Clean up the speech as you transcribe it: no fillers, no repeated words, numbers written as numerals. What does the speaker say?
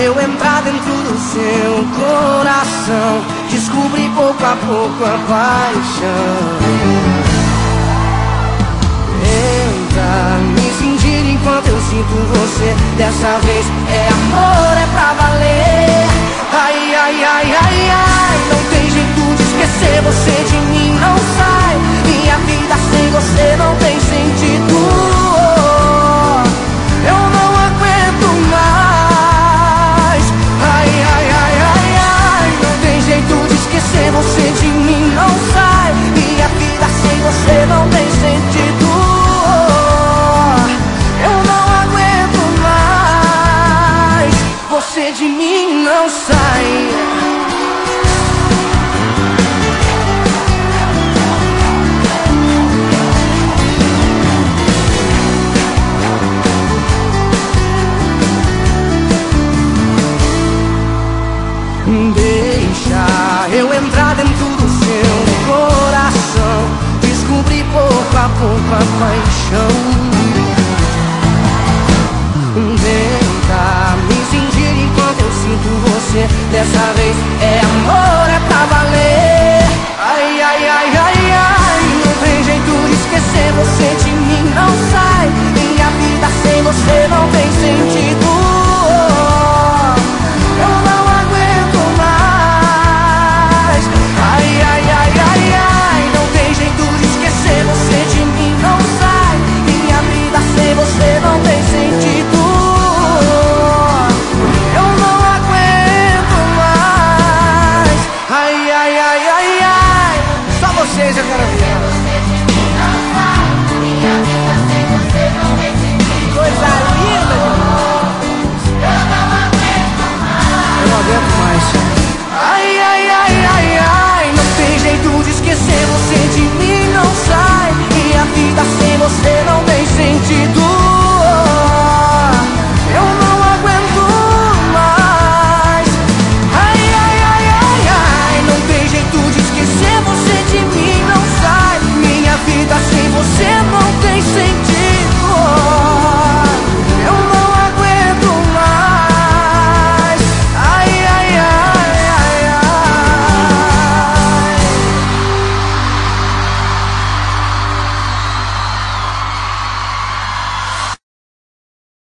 eu entrar dentro do seu coração, descobri pouco a pouco a paixão. Tenta me sentir enquanto eu sinto você. Dessa vez é amor, é pra valer. Ai, ai, ai, ai, ai, não tem jeito de esquecer você de mim, não sai. Minha vida sem você não tem